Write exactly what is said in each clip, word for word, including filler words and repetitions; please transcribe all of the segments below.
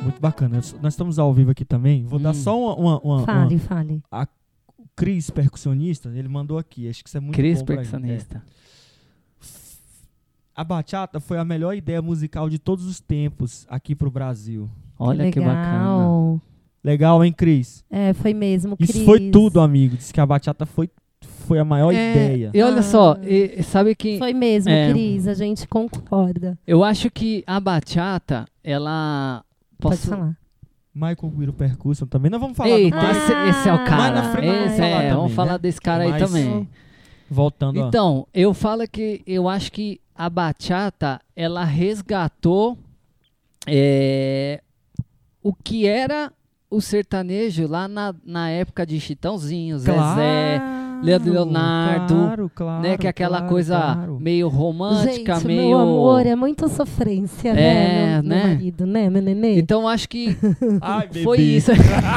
Muito bacana. Nós estamos ao vivo aqui também. Vou hum. dar só uma... uma, uma fale, uma, fale. A, o Cris, percussionista, ele mandou aqui. Acho que isso é muito Cris, bom pra percussionista. gente. É. A bachata foi a melhor ideia musical de todos os tempos aqui pro Brasil. Olha que, que bacana. Legal, hein, Cris? É, foi mesmo, Cris. Isso foi tudo, amigo. Diz que a bachata foi, foi a maior é, ideia. E olha ah, só, e, sabe que... Foi mesmo, é, Cris, a gente concorda. Eu acho que a bachata, ela... Pode Posso... falar. Michael Guiro Percussion também. Nós vamos falar Eita, do esse, esse é o cara. Mais na frente nós vamos esse falar é, também, vamos né? falar desse cara Mas, aí também. Voltando, ó. Então, eu falo que eu acho que a bachata, ela resgatou é, o que era o sertanejo lá na, na época de Chitãozinho, claro, Zezé, Leandro Leonardo, claro, claro, né, que é aquela claro, coisa claro. meio romântica, gente, meio... meu amor, é muita sofrência, é, né, meu, né? meu marido, né, meu nenê? Então, acho que Ai, foi bebê. isso.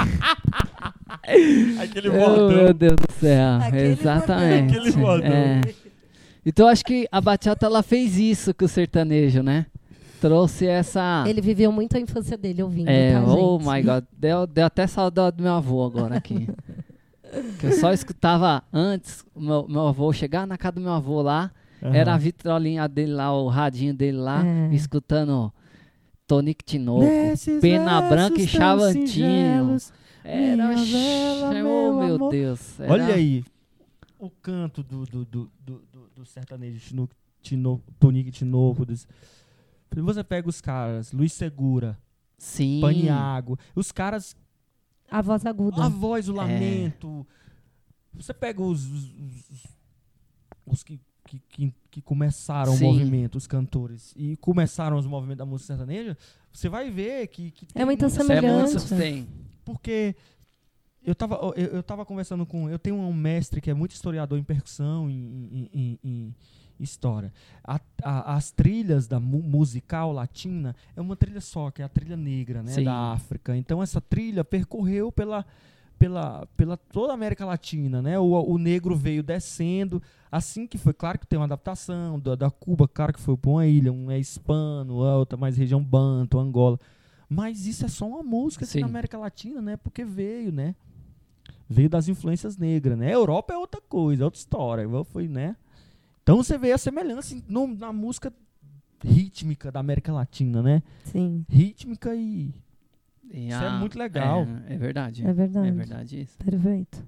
Aquele Oh, bordão. meu Deus do céu, Aquele exatamente. Aquele bordão. É. Então, acho que a bachata, ela fez isso com o sertanejo, né? Trouxe essa... Ele viveu muito a infância dele ouvindo, É, tá, oh gente? my God, deu, deu até saudade do meu avô agora aqui. Que eu só escutava antes, o meu, meu avô chegar na casa do meu avô lá, Uhum. era a vitrolinha dele lá, o radinho dele lá, É. escutando Tonico Tinoco, Nesses Pena Branca e versos tão Chavantinho. singelos, Era, minha vela, oh meu meu amor. Deus. Era, Olha aí, o canto do, do, do, do, do, do sertanejo Tino, Tino, Tonico Tinoco. Dos... Você pega os caras, Luiz Segura, Sim. Paniago, os caras, A voz aguda. a voz, o lamento. Você pega os, os, os, os que, que, que, que começaram Sim. o movimento, os cantores, e começaram os movimentos da música sertaneja, você vai ver que, que tem É muita muita Isso é muito semelhança. tem. Porque eu tava, eu, eu tava conversando com... Eu tenho um mestre que é muito historiador em percussão, em, em, em, em história. A, a, as trilhas da mu- musical latina é uma trilha só, que é a trilha negra, né, Sim. da África. Então essa trilha percorreu pela, pela, pela toda a América Latina, né? O, o negro veio descendo, assim que foi, claro que tem uma adaptação da, da Cuba, claro que foi para uma ilha, um é hispano, a outra mais região Banto, Angola. Mas isso é só uma música assim, Sim. na América Latina, né? Porque veio, né? Veio das influências negras, né? A Europa é outra coisa, é outra história. Foi, né? Então você vê a semelhança no, na música rítmica da América Latina, né? Sim, Rítmica e... E Isso a- é muito legal. É, é verdade. é verdade. É verdade isso. Perfeito.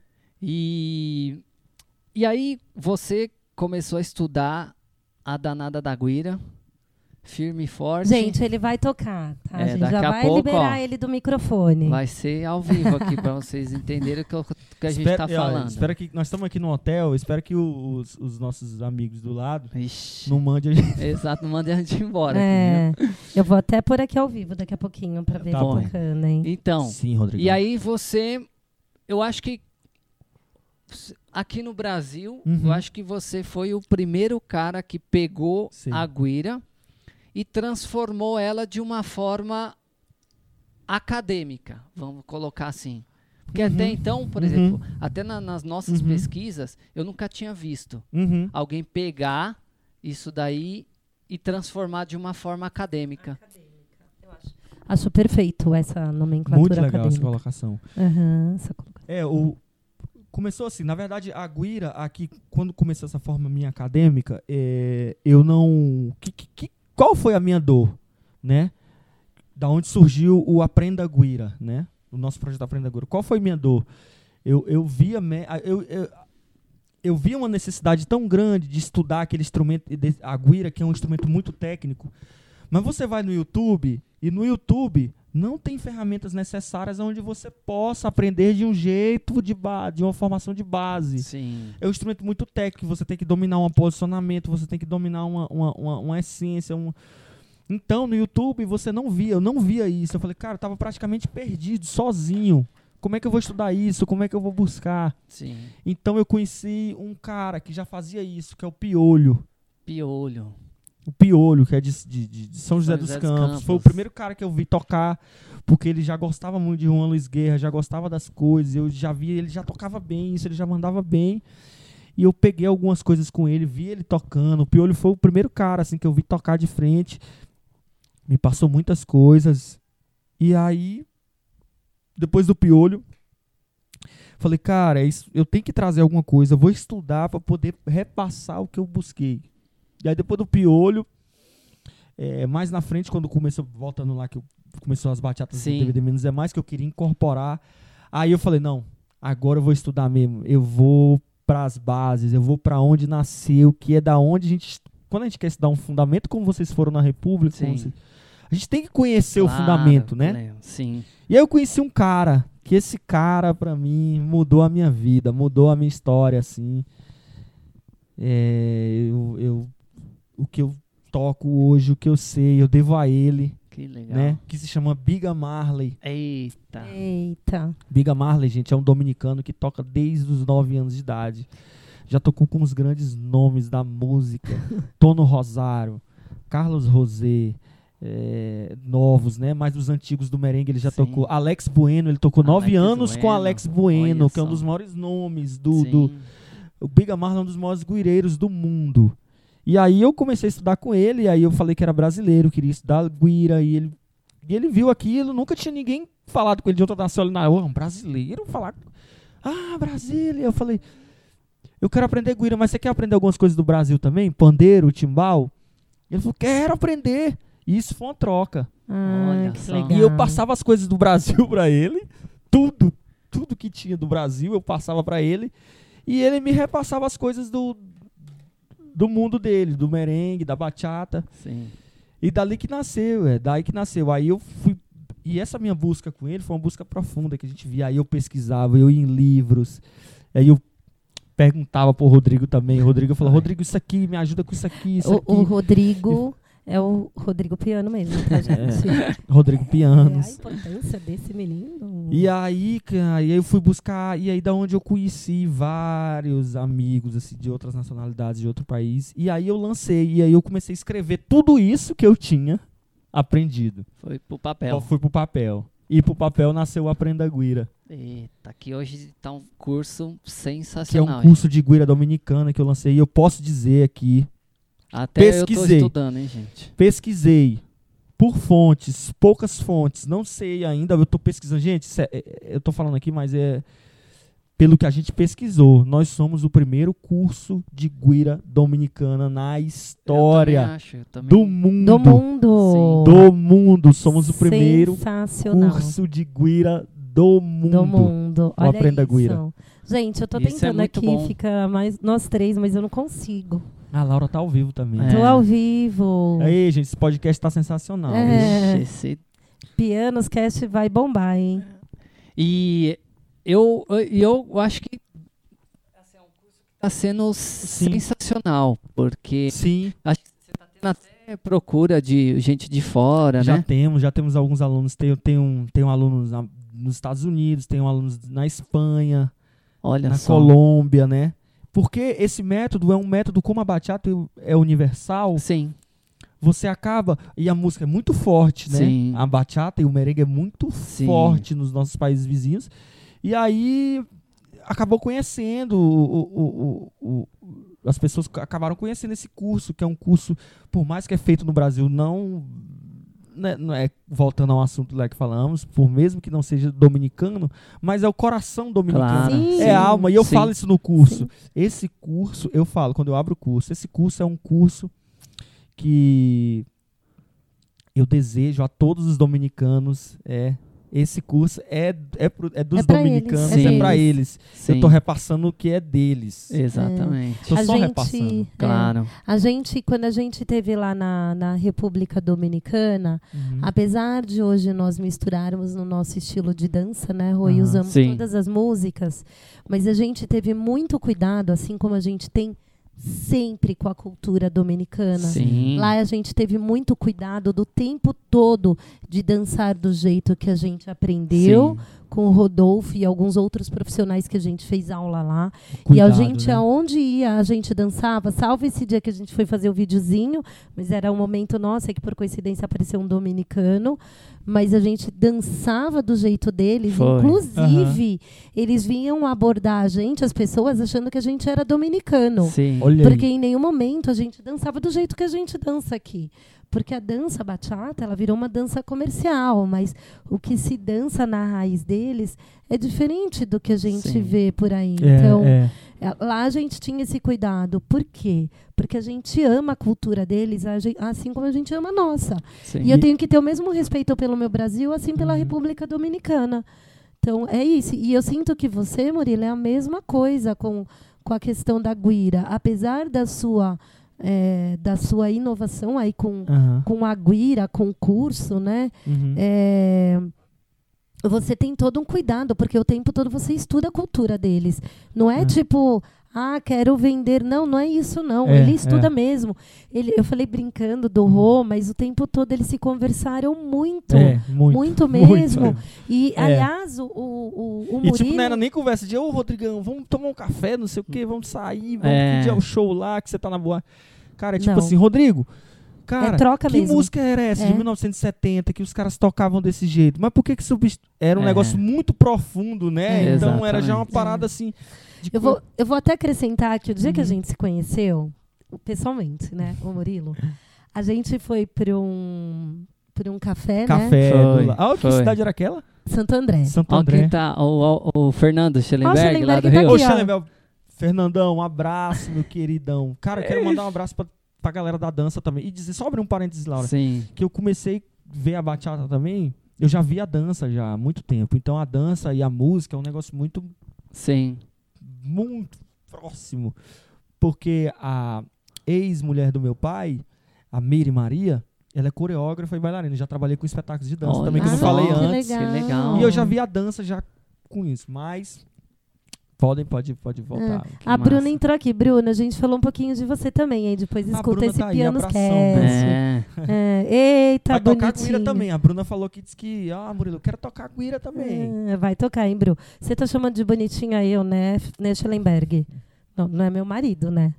E, e aí você começou a estudar a danada da guira, firme e forte. Gente, ele vai tocar, tá? É, a gente daqui já a vai pouco, liberar ó, ele do microfone. vai ser ao vivo aqui para vocês entenderem o que, o que a gente Espera- está e, olha, falando. espera que nós estamos aqui no hotel, espero que o- os, os nossos amigos do lado Ixi, não mandem a gente. exato, não mande a gente embora. É, Aqui, viu? eu vou até por aqui ao vivo daqui a pouquinho pra ver Tá ele bom. tocando, hein? Então, Sim, Rodrigo. e aí você, eu acho que aqui no Brasil, Uhum. eu acho que você foi o primeiro cara que pegou Sim. a guira e transformou ela de uma forma acadêmica, vamos colocar assim. Porque Uhum. até então, por Uhum. exemplo, até na- nas nossas Uhum. pesquisas, eu nunca tinha visto Uhum. alguém pegar isso daí e transformar de uma forma acadêmica. Acho perfeito essa nomenclatura Muito legal essa acadêmica. colocação. Aham, essa colocação. É, o... Começou assim, na verdade, a guira aqui, quando começou essa forma minha acadêmica, é, eu não... Que, que, que- qual foi a minha dor, né? Da onde surgiu o Aprenda Guira, né? O nosso projeto Aprenda Guira. Qual foi a minha dor? Eu, eu via... me- a- Eu, eu, eu via uma necessidade tão grande de estudar aquele instrumento, de- a guira, que é um instrumento muito técnico, mas você vai no YouTube, e no YouTube não tem ferramentas necessárias onde você possa aprender de um jeito, de, ba- de uma formação de base. Sim. É um instrumento muito técnico, você tem que dominar um posicionamento, você tem que dominar uma, uma, uma, uma essência. Um... Então, no YouTube, você não via, eu não via isso. Eu falei, cara, eu tava praticamente perdido, sozinho. Como é que eu vou estudar isso? Como é que eu vou buscar? Sim. Então, eu conheci um cara que já fazia isso, que é o Piolho. Piolho. O Piolho, que é de, de, de- de São José, São dos, José dos Campos. Campos. Foi o primeiro cara que eu vi tocar, porque ele já gostava muito de Juan Luiz Guerra, já gostava das coisas, eu já vi, ele já tocava bem isso, ele já mandava bem. E eu peguei algumas coisas com ele, vi ele tocando. O Piolho foi o primeiro cara assim, que eu vi tocar de frente. Me passou muitas coisas. E aí, depois do Piolho, falei, cara, isso, eu tenho que trazer alguma coisa, eu vou estudar para poder repassar o que eu busquei. E aí depois do Piolho, é, mais na frente, quando começou, voltando lá, que eu, começou as bachatas Sim. do D V D Menos é Mais, que eu queria incorporar. Aí eu falei, não, agora eu vou estudar mesmo, eu vou para as bases, eu vou para onde nasceu, que é da onde a gente, quando a gente quer estudar um fundamento, como vocês foram na República, como Sim. vocês, a gente tem que conhecer Claro, o fundamento, né? Léo, sim. E aí eu conheci um cara, que esse cara, pra mim, mudou a minha vida, mudou a minha história, assim. É, eu, eu, o que eu toco hoje, o que eu sei, eu devo a ele, Que legal. né? Que se chama Biga Marley. Eita. Eita. Biga Marley, gente, é um dominicano que toca desde os nove anos de idade. Já tocou com os grandes nomes da música. Tono Rosário, Carlos Rosé, é, novos, né? Mas os antigos do merengue ele já Sim. tocou. Alex Bueno, ele tocou nove Alex anos com Bueno, Alex Bueno, olha que é um só. dos maiores nomes do... Sim. do o Biga Marley é um dos maiores guireiros do mundo. E aí eu comecei a estudar com ele, e aí eu falei que era brasileiro, queria estudar guira, e ele, e ele viu aquilo, nunca tinha ninguém falado com ele de outra nação, ele, não, um brasileiro falar... Ah, Brasília! Eu falei... Eu quero aprender guira, mas você quer aprender algumas coisas do Brasil também? Pandeiro, timbal? Ele falou, quero aprender. E isso foi uma troca. Ah, Olha que só. legal. E eu passava as coisas do Brasil pra ele. Tudo, tudo que tinha do Brasil eu passava pra ele. E ele me repassava as coisas do, do mundo dele, do merengue, da bachata. Sim. E dali que nasceu, é, daí que nasceu. Aí eu fui... E essa minha busca com ele foi uma busca profunda que a gente via. Aí eu pesquisava, eu ia em livros. Aí eu perguntava pro Rodrigo também. O Rodrigo falou, Rodrigo, isso aqui, me ajuda com isso aqui, isso O, aqui. o Rodrigo é o Rodrigo Piano mesmo, tá, gente? Rodrigo É, a Pianos. importância desse menino. E aí, cara, e aí eu fui buscar, e aí da onde eu conheci vários amigos, assim, de outras nacionalidades, de outro país. E aí eu lancei, e aí eu comecei a escrever tudo isso que eu tinha aprendido. Foi pro Eu papel. fui pro papel. E pro papel nasceu o Aprenda Guira, Eita, que hoje tá um curso que é sensacional. um curso de guira dominicana que eu lancei. E eu posso dizer aqui, hein? Até eu tô pesquisei. estudando, hein, gente? pesquisei por fontes, poucas fontes, não sei ainda, eu tô pesquisando. Gente, isso é- é- eu tô falando aqui, mas é pelo que a gente pesquisou. Nós somos o primeiro curso de guira dominicana na Eu história também acho, eu também- do mundo. Do mundo. Do mundo. Somos o primeiro Sensacional. curso de guira do mundo. Do mundo. Olha Aprenda isso. Guira. Gente, eu tô Isso é tentando muito aqui, bom. fica mais nós três, mas eu não consigo. A Laura tá ao vivo também. É. Tô ao vivo. Aí, gente, esse podcast tá sensacional. É. viu? Ixi, esse- Pianos Cast vai bombar, hein? E eu, eu, eu acho que assim, é um curso que tá sendo sensacional, porque Sim, acho que você tá tendo até procura de gente de fora, já né? temos, já temos alguns alunos. Tem, tem, um, tem um aluno na- nos Estados Unidos, tem um alunos na Espanha, Olha na só. Colômbia, né? Porque esse método é um método, como a bachata é universal, Sim, você acaba... E a música é muito forte, né? Sim. A bachata e o merengue é muito Sim. forte nos nossos países vizinhos. E aí acabou conhecendo, o, o, o, o, as pessoas acabaram conhecendo esse curso, que é um curso, por mais que é feito no Brasil, não... Né, não é, voltando ao assunto lá que falamos, por mesmo que não seja dominicano, mas é o coração dominicano. claro. Sim. É a alma, e eu Sim. falo isso no curso. Sim. Esse curso, eu falo, quando eu abro o curso, esse curso é um curso que eu desejo a todos os dominicanos, é, esse curso é, é, pro, é dos É pra dominicanos, eles, é é pra deles. eles. Sim. Eu tô repassando o que é deles. Exatamente. Tô A só gente- repassando. É. Claro. A gente, quando a gente teve lá na, na República Dominicana, Uhum. apesar de hoje nós misturarmos no nosso estilo de dança, né, Rô, e Aham. usamos Sim. todas as músicas, mas a gente teve muito cuidado, assim como a gente tem sempre com a cultura dominicana. Sim. Lá a gente teve muito cuidado do tempo todo de dançar do jeito que a gente aprendeu Sim. com o Rodolfo e alguns outros profissionais que a gente fez aula lá. e a Cuidado, gente, né? aonde ia, a gente dançava, salvo esse dia que a gente foi fazer o videozinho, mas era um momento nosso, é que por coincidência apareceu um dominicano, mas a gente dançava do jeito deles, Foi. inclusive, eles vinham abordar a gente, as pessoas, achando que a gente era dominicano. Sim. Olha Porque aí. em nenhum momento a gente dançava do jeito que a gente dança aqui. Porque a dança bachata, ela virou uma dança comercial, mas o que se dança na raiz deles é diferente do que a gente Sim. vê por aí. É, Então, é. é, lá a gente tinha esse cuidado. Por quê? Porque a gente ama a cultura deles, a gen- assim como a gente ama a nossa. Sim. E eu tenho que ter o mesmo respeito pelo meu Brasil, assim pela Uhum. República Dominicana. Então, é isso. E eu sinto que você, Murilo, é a mesma coisa com, com a questão da guira. Apesar da sua, é, da sua inovação aí com, Aham. com a guira, com o curso, né? Uhum. É, você tem todo um cuidado, porque o tempo todo você estuda a cultura deles. Não é É. tipo, ah, quero vender. Não, não é isso, não. É, Ele estuda é. mesmo. Ele, eu falei brincando do Rô, mas o tempo todo eles se conversaram muito. É, muito. Muito mesmo. Muito. E, É. aliás, o, o, o E Murilo... tipo, não era nem conversa de, ô Rodrigão, vamos tomar um café, não sei o quê, vamos sair, vamos É. que dia é o show lá, que você tá na boa. Cara, é tipo Não. assim, Rodrigo, cara, É troca que mesmo. música era essa É. de mil novecentos e setenta que os caras tocavam desse jeito? Mas por que que subst... Era um É. negócio muito profundo, né? É, Então era já uma exatamente. parada assim... de Eu co- vou, eu vou até acrescentar que o dia que a Uhum. gente se conheceu, pessoalmente, né, o Murilo, a gente foi para um, pra um café, né? Café. Foi, do la- Ah, que foi. cidade era aquela? Santo André. Santo Ó, André. quem tá, o, o, o Fernando Schellenberg, lá Schellenberg do tá Rio. Ô, aqui, ó. Schellenberg, Fernandão, um abraço, meu queridão. Cara, eu quero mandar um abraço pra, pra galera da dança também. E dizer, só abrir um parênteses, Laura, Sim. que eu comecei a ver a bachata também, eu já vi a dança já há muito tempo. Então a dança e a música é um negócio muito, Sim. muito próximo. Porque a ex-mulher do meu pai, a Miri Maria, ela é coreógrafa e bailarina. Já trabalhei com espetáculos de dança Olha também, que eu não só. falei Que antes. que legal. E eu já vi a dança já com isso, mas podem, pode, pode voltar. A massa. Bruna entrou aqui. Bruna, a gente falou um pouquinho de você também, aí depois A escuta Bruna esse tá aí, Pianos abração, Cast. É. É. Eita, Vai tocar bonitinho. guira também. A Bruna falou que disse que, ah, Murilo, eu quero tocar guira também. É, vai tocar, hein, Bru? Você tá chamando de bonitinha eu, né, F- né, Schellenberg? Não, não é meu marido, né?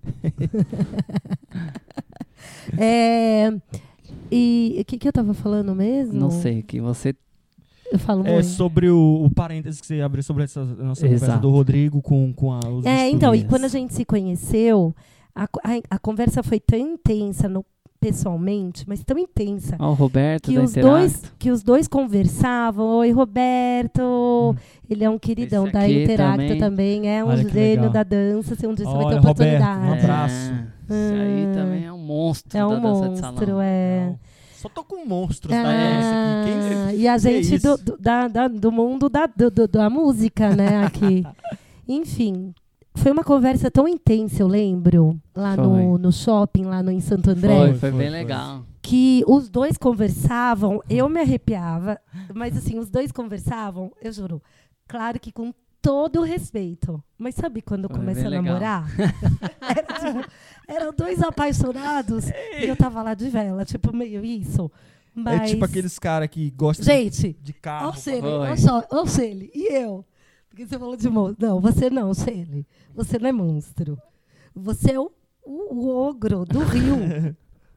É, e o que, que eu tava falando mesmo? Não sei, que você... Eu falo É muito. sobre o, o parênteses que você abriu sobre essa nossa conversa Exato. do Rodrigo com, com a, os É, então, e estudos. quando a gente se conheceu, a, co- a, a conversa foi tão intensa no, pessoalmente, mas tão intensa, Ó, o Roberto que da os, Interacto. dois, que os dois conversavam. Oi, Roberto! Hum. Ele é um queridão Esse da aqui Interacto também. também. É um Olha que gênio legal. da dança. Se um dia você vai ter Olha, Roberto, oportunidade. um abraço. É, esse aí Ah. também é um monstro É da um dança de salão. monstro, é. Não. Só tô com monstros da dança aqui. Ah, Quem... e a que gente isso? do, do, da, da- do mundo da, do, do- da música, né, aqui. Enfim, foi uma conversa tão intensa, eu lembro, lá Foi. no, no shopping, lá no, em Santo André, Foi, Foi, foi foi, bem foi. legal. que os dois conversavam, eu me arrepiava, mas assim, os dois conversavam, eu juro, claro que com todo o respeito. Mas sabe quando Foi começa a bem legal. namorar? Era, tipo, eram dois apaixonados e eu tava lá de vela, tipo, meio isso. Mas, É tipo aqueles caras que gostam gente, de carro. ó o Celi, Foi. ó só, ó o Celi, e eu? Porque você falou de monstro. Não, você não, Celi. Você não é monstro. Você é o, o, o ogro do rio.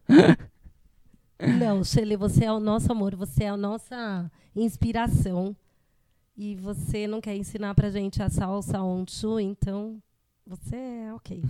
Não, Celi, você é o nosso amor, você é a nossa inspiração. E você não quer ensinar pra gente a salsa onchu, então você é ok.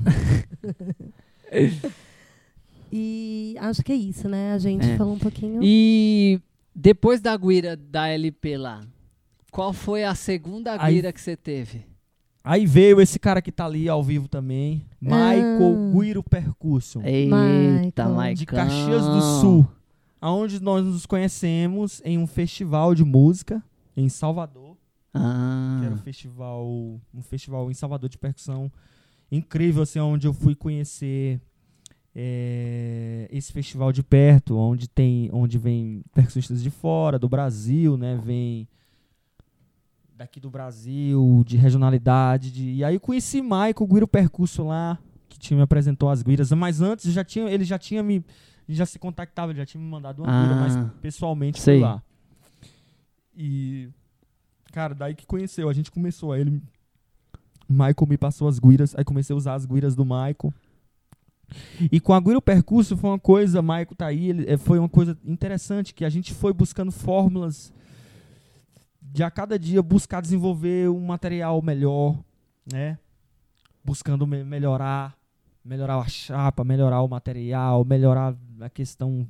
E acho que é isso, né? A gente É. falou um pouquinho. E depois da guira da L P lá, qual foi a segunda Aí- guira que você teve? Aí veio esse cara que tá ali ao vivo também, Michael Ah. Guiro Percussion, Eita, Michael. Maicon. de Caxias do Sul, aonde nós nos conhecemos em um festival de música em Salvador, Ah, que era um festival, um festival em Salvador de percussão incrível, assim, onde eu fui conhecer é, esse festival de perto, onde tem, onde vem percussistas de fora, do Brasil, né, vem daqui do Brasil, de regionalidade, de, e aí eu conheci Michael Guiro Percusso lá, que tinha me apresentou as guiras, mas antes já tinha, ele já tinha me, já se contactava, ele já tinha me mandado uma guira, Ah, mas pessoalmente sei. por lá. E cara, daí que conheceu, a gente começou, aí ele, Michael me passou as guiras, aí comecei a usar as guiras do Michael. E com a Guiro Percusso foi uma coisa, Michael tá aí, ele, eh, foi uma coisa interessante, que a gente foi buscando fórmulas de a cada dia buscar desenvolver um material melhor, né? Buscando me- melhorar, melhorar a chapa, melhorar o material, melhorar a questão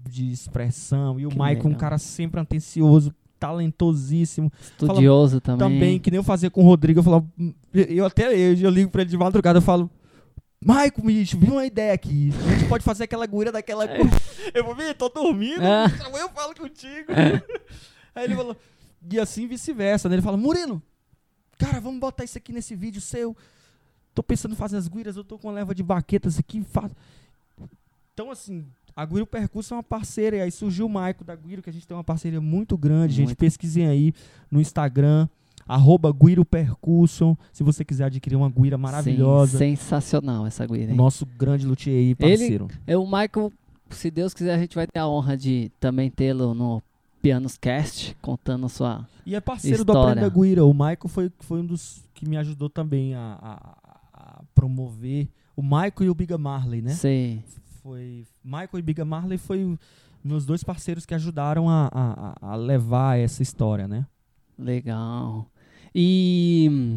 de expressão. E o Que Maicon, um legal. cara sempre atencioso, talentosíssimo. Estudioso também. Também, que nem eu fazia com o Rodrigo, eu falava, eu até eu, eu ligo pra ele de madrugada, eu falo, Maicon, bicho, vi uma ideia aqui. A gente pode fazer aquela guira daquela cor. Eu vou vir, tô dormindo, Ah. eu falo contigo. Aí ele falou, e assim vice-versa, né? Ele fala, Murilo, cara, vamos botar isso aqui nesse vídeo seu. Tô pensando em fazer as guiras, eu tô com uma leva de baquetas aqui. Fa... Então, assim, a Guiro Percussão é uma parceira. E aí surgiu o Maicon da Guiro, que a gente tem uma parceria muito grande. Gente, Muito. pesquisem aí no Instagram, arroba Guiro Percussion. Se você quiser adquirir uma guira maravilhosa. Sim, sensacional essa guira, O hein? nosso grande luthier aí, parceiro. É o Michael, se Deus quiser, a gente vai ter a honra de também tê-lo no Pianos Cast, contando sua... E é parceiro do História. Aprenda Guira. O Maicon foi, foi um dos que me ajudou também a, a- a promover. O Maicon e o Biga Marley, né? Sei. Foi Michael e Biga Marley foi meus dois parceiros que ajudaram a, a, a levar essa história, né? Legal. E,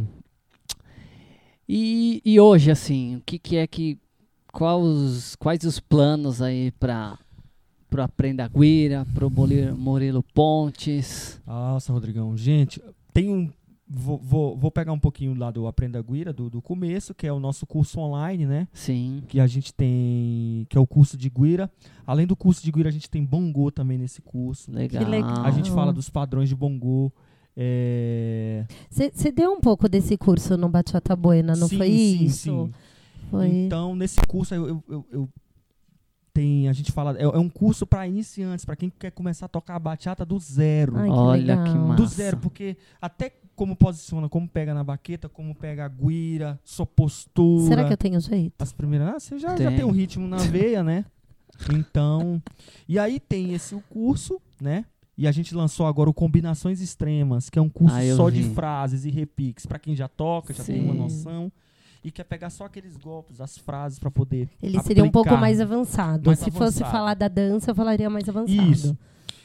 e, e hoje, assim, o que, que é que... Quais os, quais os planos aí para pro Aprenda Guira, pro Murilo, Murilo Pontes? Nossa, Rodrigão. Gente, tem um... Vou, vou, vou pegar um pouquinho lá do Aprenda Guira, do, do começo, que é o nosso curso online, né? Sim. Que a gente tem... Que é o curso de Guira. Além do curso de Guira, a gente tem Bongô também nesse curso. Legal. Que legal. A gente fala dos padrões de Bongô. É... Você deu um pouco desse curso no Bachata Buena, não sim, foi sim, isso? Sim. Foi. Então, nesse curso, eu, eu, eu, eu tem, a gente fala, é, é um curso para iniciantes, para quem quer começar a tocar a bachata do zero. Ai, que Olha legal. que massa. Do zero, porque até como posiciona, como pega na baqueta, como pega a guira, sua postura. Será que eu tenho jeito? As primeiras, ah, você já já Tem. tem um ritmo na veia, né? Então, e aí tem esse o curso, né? E a gente lançou agora o Combinações Extremas, que é um curso Ah, eu só vi. de frases e repiques, para quem já toca, já tem uma Sim. noção e quer pegar só aqueles golpes, as frases para poder Ele seria um pouco aplicar. mais avançado. Mais Se fosse avançado. falar da dança, eu falaria mais avançado. Isso.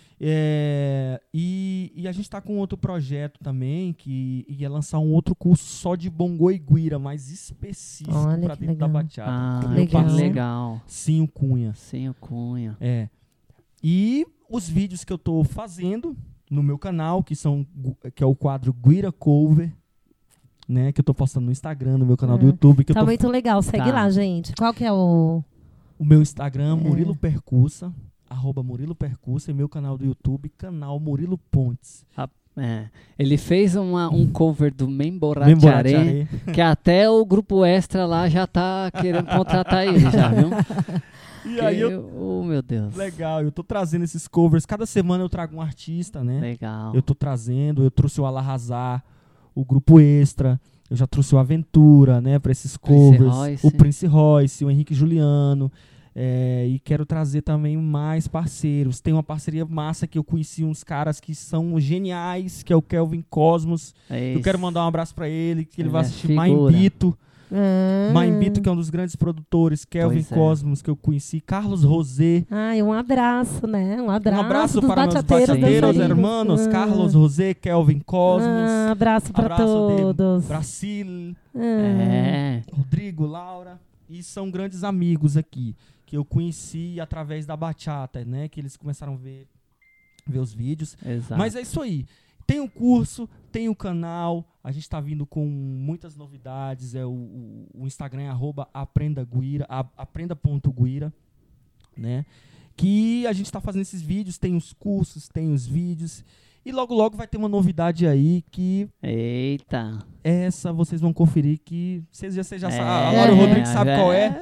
É, e, e a gente está com outro projeto também, que ia lançar um outro curso só de bongô e guira, mais específico Olha para que dentro da legal. bachata. Ah, com o que meu legal. parceiro, legal. Sim, o Cunha. Sim, o Cunha. É. E os vídeos que eu tô fazendo no meu canal, que são gu- que é o quadro Guira Cover, né, que eu tô postando no Instagram, no meu canal do Hum. YouTube, que eu Tá tô muito legal. Segue Tá. lá, gente. Qual que é o... o meu Instagram, É. Murilo Percussa, arroba Murilo Percussa, e meu canal do YouTube, canal Murilo Pontes. É. Ele fez uma, um cover do Bem Memboracharé, Boracharé. que até o grupo extra lá já tá querendo contratar ele, já, viu? E aí eu, Eu- oh, meu Deus. legal, eu tô trazendo esses covers, cada semana eu trago um artista, né? Legal. Eu tô trazendo, eu trouxe o Alahazar, o grupo extra, eu já trouxe o Aventura, né, para esses Prince covers, Royce. o Prince Royce, o Henrique Juliano, é, e quero trazer também mais parceiros. Tem uma parceria massa que eu conheci uns caras que são geniais, que é o Kelvin Cosmos. É Eu isso. quero mandar um abraço para ele, que ele, Ele vai é assistir figura. Maimbito, Ah. Maimbito, que é um dos grandes produtores, Kelvin Pois é. Cosmos, que eu conheci, Carlos Rosé. Ai, um abraço, né? Um abraço, Um abraço dos para meus bachateiros, bachateiros, dançarinos. hermanos, Ah. Carlos Rosé, Kelvin Cosmos. Ah, abraço para Abraço de todos. Brasil, Ah. É. Rodrigo, Laura, e são grandes amigos aqui, que eu conheci através da bachata, né, que eles começaram a ver, ver os vídeos. Exato. Mas é isso aí, tem o curso, tem o canal, a gente tá vindo com muitas novidades, é o, o, o Instagram é arroba aprendaguira, a- aprenda.guira, né, que a gente tá fazendo esses vídeos, tem os cursos, tem os vídeos, e logo logo vai ter uma novidade aí que Eita. essa vocês vão conferir que vocês já, vocês já É, sabem. Agora o Rodrigo é, sabe é. qual é.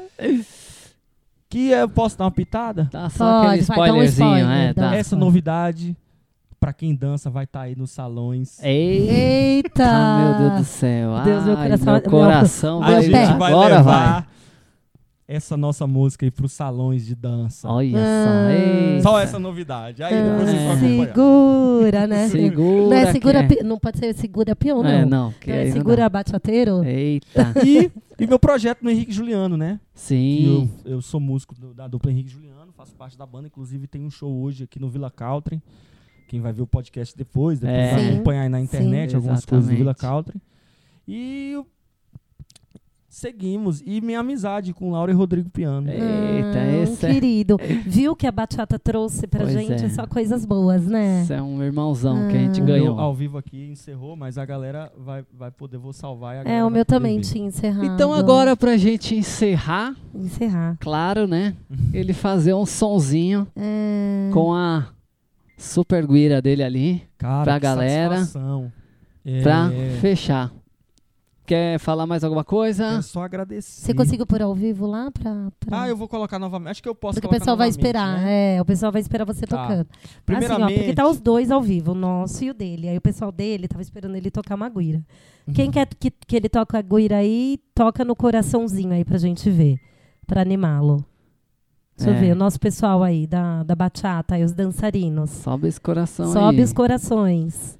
Que eu posso dar uma pitada? Dá só Pode, aquele vai, dá um spoilerzinho, spoiler, é, dá. dá. Essa novidade, pra quem dança, vai estar aí nos salões. Eita, Eita! meu Deus do céu. Deus, meu Ai, coração- meu meu- coração A meu gente pé. vai Agora levar vai. essa nossa música aí pros salões de dança. Olha Ah. só. Eita. Só essa novidade. Aí depois vocês vão É. acompanhar. Segura, né? Segura. Não, é segura, que é. pi- não pode ser segura peão, não. É, não. Que Não é aí não segura dá. bachateiro? Eita. E, e meu projeto no Henrique Juliano, né? Que Sim. eu, eu sou músico do- da dupla Henrique Juliano, faço parte da banda. Inclusive tem um show hoje aqui no Vila Country. Quem vai ver o podcast depois, depois É. vai Sim. acompanhar aí na internet algumas coisas do Vila Exatamente. Country. E eu- seguimos. E minha amizade com Laura e Rodrigo Piano. Eita, Ah, esse um é, querido. Viu que a bachata trouxe pra Pois gente é. só coisas boas, né? esse é um irmãozão que a gente Ah. O meu ganhou. ao vivo aqui encerrou, mas a galera vai, vai poder, vou salvar e a galera É, o vai meu poder também ver. tinha encerrado. Então agora pra gente encerrar, Encerrar. claro, né? Ele fazer um sonzinho É... com a super guira dele ali, Cara, pra que galera, satisfação. É, pra fechar. Quer falar mais alguma coisa? é só agradecer. Você conseguiu pôr ao vivo lá pra. pra... Ah, eu vou colocar novamente. Acho que eu posso Porque o colocar pessoal vai novamente, esperar, né? é, o pessoal vai esperar você Tá. tocando. Primeiramente, Assim, ó, porque tá os dois ao vivo, o nosso e o dele. Aí o pessoal dele tava esperando ele tocar uma guira. Quem quer que, que ele toque a guira aí, toca no coraçãozinho aí pra gente ver, pra animá-lo. Deixa É. eu ver, o nosso pessoal aí da, da bachata, aí os dançarinos. Sobe esse coração Sobe aí. os corações.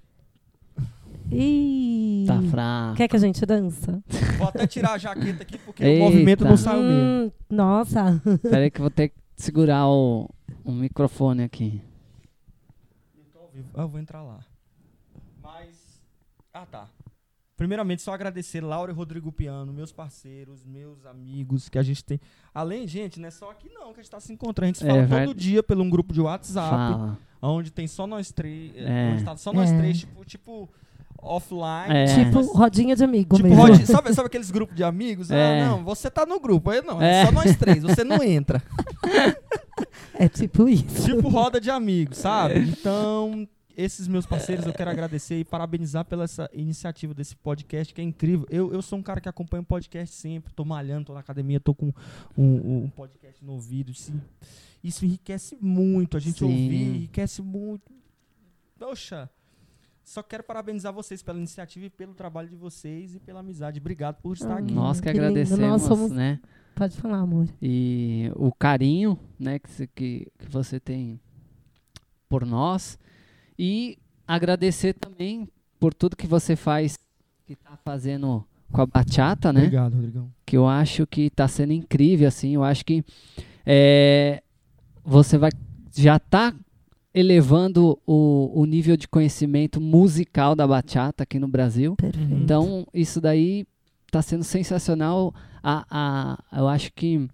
Ih, Tá fraco. quer que a gente dança? vou até tirar a jaqueta aqui porque Eita. o movimento não saiu mesmo. Hum, nossa. Pera aí que eu vou ter que segurar o, o microfone aqui. Ah, eu vou entrar lá. Mas. Ah, tá. Primeiramente, só agradecer Laura e Rodrigo Piano, meus parceiros, meus amigos, que a gente tem. Além, gente, não é só aqui não que a gente tá se encontrando. A gente se É, fala vai- todo dia pelo um grupo de WhatsApp, Fala. onde tem só nós três. É. Onde tá só nós É. três, tipo, tipo offline. É. Tipo, rodinha de amigo Tipo, mesmo. rodi- sabe, sabe aqueles grupos de amigos? É. Ah, não, você tá no grupo. Eu não, É. é só nós três, você não entra. É tipo isso. Tipo roda de amigos, sabe? Então, esses meus parceiros eu quero agradecer e parabenizar pela essa iniciativa desse podcast, que é incrível. Eu, eu sou um cara que acompanha o podcast sempre, tô malhando, tô na academia, tô com um, um podcast no ouvido. Isso, isso enriquece muito, a gente Sim. ouvir, enriquece muito. Poxa, só quero parabenizar vocês pela iniciativa e pelo trabalho de vocês e pela amizade. Obrigado por estar Hum. aqui. Nós que, Que lindo. agradecemos, Nós somos- né? Pode falar, amor. E o carinho, né, que, você- que, que você tem por nós. E agradecer também por tudo que você faz, que tá fazendo com a bachata, né? Obrigado, Rodrigão. Que eu acho que tá sendo incrível, assim. Eu acho que é, você vai já tá elevando o, o nível de conhecimento musical da bachata aqui no Brasil. Perfeito. Então, isso daí tá sendo sensacional. A, a, eu acho que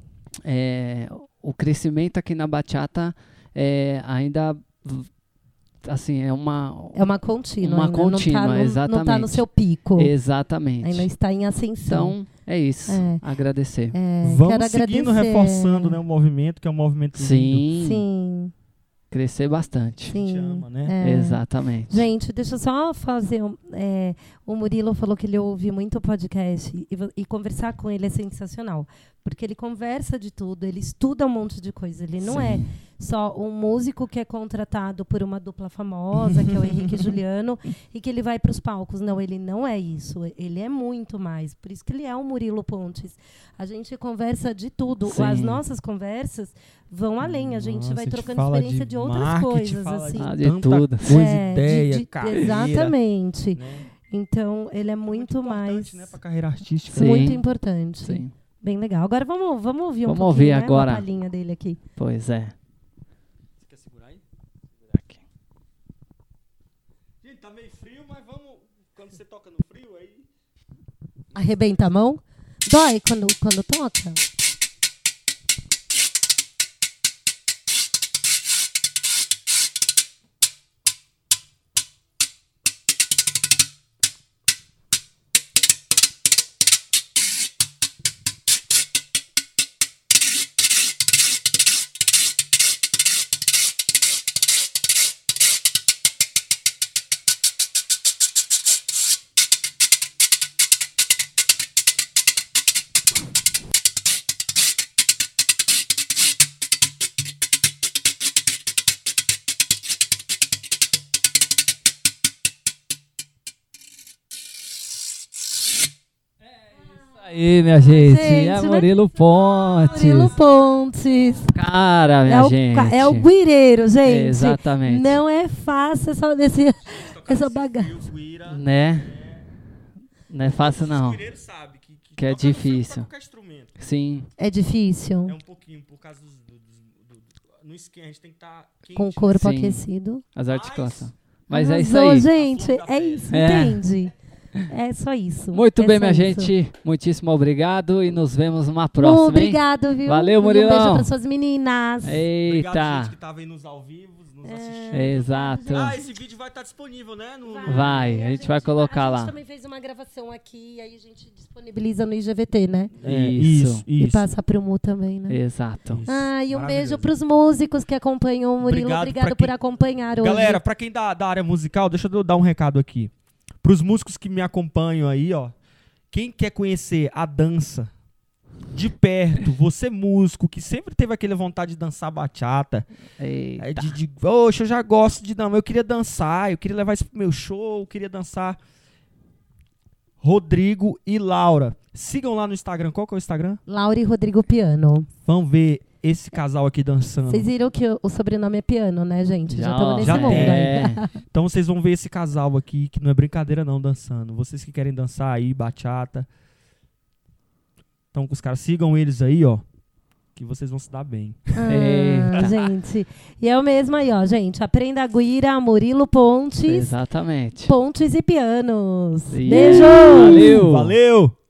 é, o crescimento aqui na bachata é, ainda v- assim, é uma... É uma contínua. Uma ainda, contínua, não tá no, Não tá exatamente. no seu pico. Exatamente. Ainda está em ascensão. Então, é isso. É. Agradecer. É, Vamos quero seguindo agradecer. reforçando, né, o movimento, que é um movimento lindo. Sim, Sim, crescer bastante. A gente sim. ama, né? É. Exatamente. Gente, deixa eu só fazer. um- é, o Murilo falou que ele ouve muito podcast e, vo- e conversar com ele é sensacional. Porque ele conversa de tudo, ele estuda um monte de coisa. Ele não é só um músico que é contratado por uma dupla famosa, que é o Henrique e Juliano, e que ele vai para os palcos. Não, ele não é isso. Ele é muito mais. Por isso que ele é o Murilo Pontes. A gente conversa de tudo. Sim. As nossas conversas vão além. A gente Nossa, vai a gente trocando fala experiência de, outras marketing, coisas. fala assim. de Ah, de tanta tudo. coisa, É, de- ideia, de- carreira. Exatamente. Né? Então, ele é muito, importante, mais. né, pra carreira artística. Sim. Muito importante. Sim. Bem legal. Agora vamos, vamos ouvir um Vamos pouquinho, ouvir né, agora. uma palhinha dele aqui. Pois é. Você quer segurar aí? Aqui. Gente, tá meio frio, mas vamos... Quando você toca no frio, aí... Arrebenta a mão. Dói quando, quando toca? Aí, minha gente. Gente, é né? Murilo Pontes. Murilo Pontes. Cara, minha É o, gente. ca- é o guireiro, gente. Exatamente. Não é fácil essa, desse, essa bagagem. Né? Não é fácil, não. O sabe que, que, Que é toca no frio difícil. pra qualquer instrumento. Sim. É difícil. É um pouquinho, por causa dos... do- do- do- no esquema, a gente tem que estar quente. Com o corpo Sim. aquecido. As Mas- articulações. Mas é isso Arrasou, aí. gente. A flor da É pele. isso, É. entende? É só isso. Muito é bem, minha isso. gente. Muitíssimo obrigado e nos vemos numa próxima, hein? Obrigado, viu? Valeu, Um beijo Murilão. para suas meninas. Obrigado, Eita. gente, que tava aí nos ao vivo, nos É. assistindo. Exato. Ah, esse vídeo vai estar disponível, né? No, no- Vai, a gente vai colocar a lá. gente também fez uma gravação aqui, aí a gente disponibiliza no I G V T, né? É, Isso. isso, E isso. passa pro Mu também, né? Exato. Isso. Ah, e um Maravilhoso. beijo pros músicos que acompanham o Murilo. Obrigado Obrigado pra por quem- acompanhar hoje. Galera, pra quem da, da área musical, deixa eu dar um recado aqui. Pros músicos que me acompanham aí, ó. Quem quer conhecer a dança de perto, você músico que sempre teve aquela vontade de dançar bachata, é, Eita. de, de, poxa, eu já gosto de dançar, eu queria dançar, eu queria levar isso pro meu show, eu queria dançar. Rodrigo e Laura. Sigam lá no Instagram. Qual que é o Instagram? Laura e Rodrigo Piano. Vamos ver esse casal aqui dançando. Vocês viram que o, o sobrenome é Piano, né, gente? Já estamos ó, nesse já mundo tem. aí. É. Então vocês vão ver esse casal aqui, que não é brincadeira não, dançando. Vocês que querem dançar aí, bachata. Então, com os caras, sigam eles aí, ó. Que vocês vão se dar bem. Ah, Eita. gente. E é o mesmo aí, ó, gente. Aprenda a Guira, Murilo Pontes. Exatamente. Pontes e pianos. Isso. Beijo! Valeu! Valeu!